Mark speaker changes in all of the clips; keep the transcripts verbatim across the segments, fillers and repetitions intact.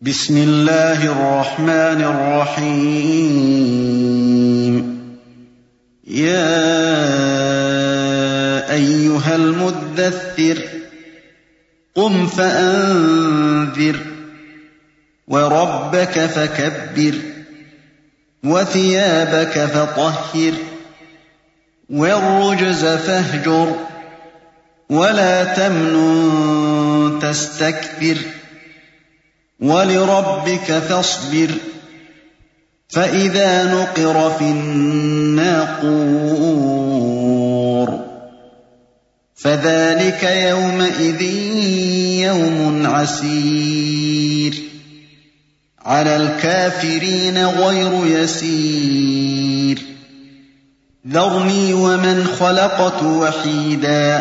Speaker 1: بسم الله الرحمن الرحيم يا أيها المدثر قم فأنذر وربك فكبر وثيابك فطهر والرجز فاهجر ولا تمنن تستكبر ولربك فاصبر فإذا نقر في الناقور فذلك يومئذ يوم عسير على الكافرين غير يسير ذرني ومن خلقت وحيدا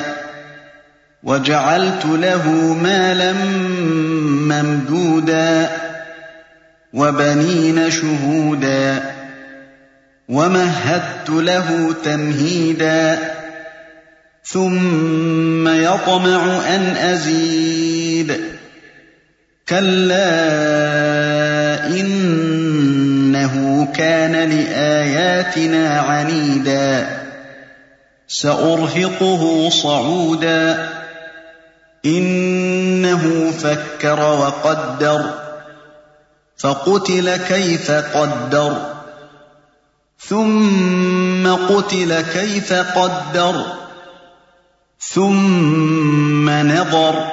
Speaker 1: وجعلت له مالا ممدودا وبنين شهودا ومهدت له تمهيدا ثم يطمع أن أزيد كلا إنه كان لآياتنا عنيدا سأرهقه صعودا إنه فكر وقدر فقتل كيف قدر ثم قتل كيف قدر ثم نظر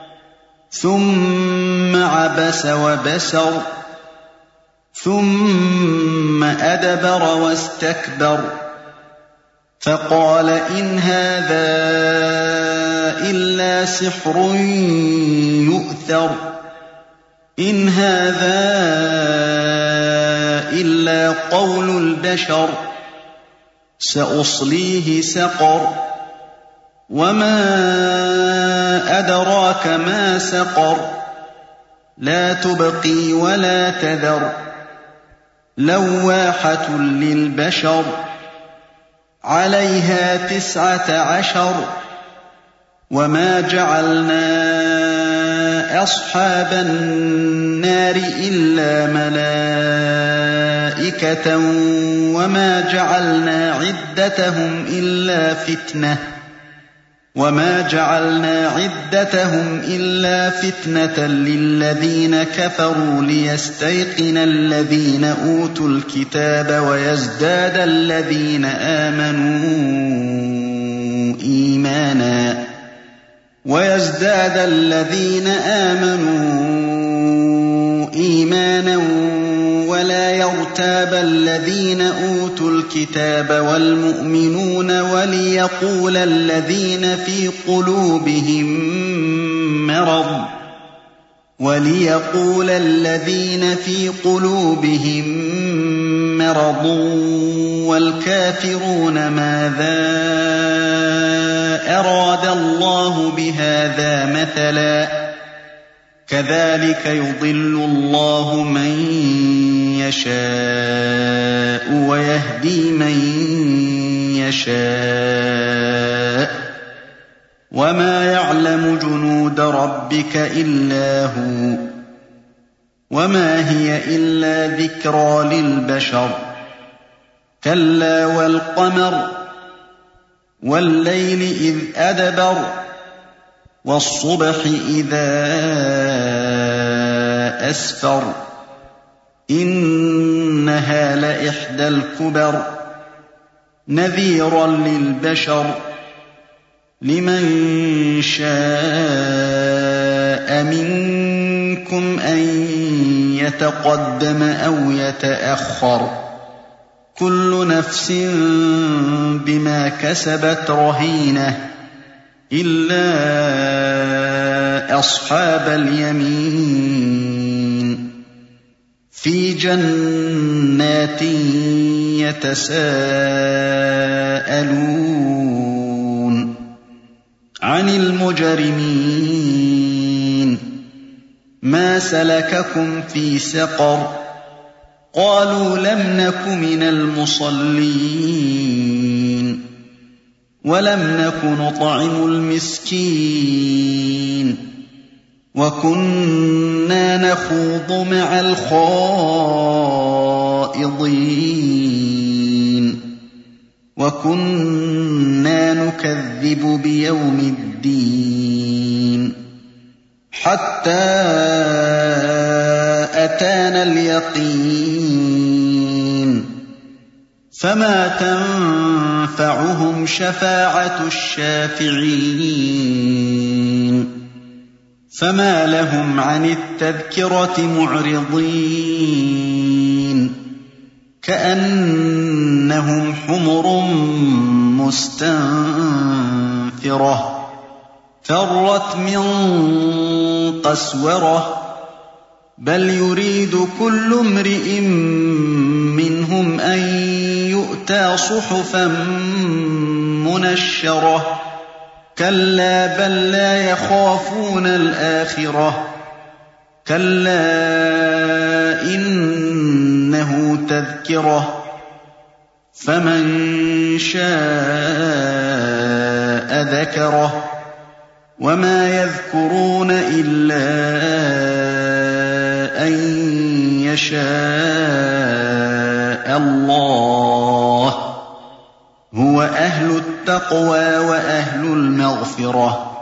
Speaker 1: ثم عبس وبسر ثم أدبر واستكبر فقال إن هذا إلا سحر يؤثر إن هذا إلا قول البشر سأصليه سقر وما أدراك ما سقر لا تبقي ولا تذر لواحة للبشر عليها تسعة عشر وما جعلنا أصحاب النار إلا ملائكة وما جعلنا عدتهم إلا فتنة وما جعلنا عدتهم إلا فتنة للذين كفروا ليستيقن الذين أوتوا الكتاب ويزداد الذين آمنوا إيمانا ويزداد الذين آمنوا إيمانا ولا يرتاب الذين أوتوا الكتاب والمؤمنون وليقول الذين في قلوبهم مرض وليقول الذين في قلوبهم مرض والكافرون ماذا أراد الله بهذا مثلا كذلك يضل الله من يشاء ويهدي من يشاء وما يعلم جنود ربك إلا هو وما هي إلا ذكرى للبشر كلا والقمر والليل إذ أدبر والصبح إذا أسفر إنها لإحدى الكبر نذيرا للبشر لمن شاء منكم أن يتقدم أو يتأخر كل نفس بما كسبت رهينة إلا أصحاب اليمين في جنات يتساءلون عن المجرمين ما سلككم في سقر قالوا لم نك من المصلين ولم نك نطعم المسكين وَكُنَّا نَخُوضُ مَعَ الْخَائِضِينَ وَكُنَّا نُكَذِّبُ بِيَوْمِ الدِّينِ حَتَّىٰ أَتَانَا الْيَقِينُ فَمَا تَنفَعُهُمْ شَفَاعَةُ الشَّافِعِينَ فَمَا لَهُمْ عَنِ التَّذْكِرَةِ مُعْرِضِينَ كَأَنَّهُمْ حُمُرٌ مُّسْتَنفِرَةٌ فَرَّتْ مِن قَسْوَرَةٍ بَلْ يُرِيدُ كُلُّ امْرِئٍ مِّنْهُمْ أَن يُؤْتَىٰ صُحُفًا مُّنَشَّرَةً كَلَّا بَل لَّا يَخَافُونَ الْآخِرَةَ كَلَّا إِنَّهُ تَذْكِرَةٌ فَمَن شَاءَ ذَكَرَهُ وَمَا يَذْكُرُونَ إِلَّا أَن يَشَاءَ اللَّهُ هُوَ أَهْلُ التَّقْوَىٰ وَأَهْلُ الْمَغْفِرَةِ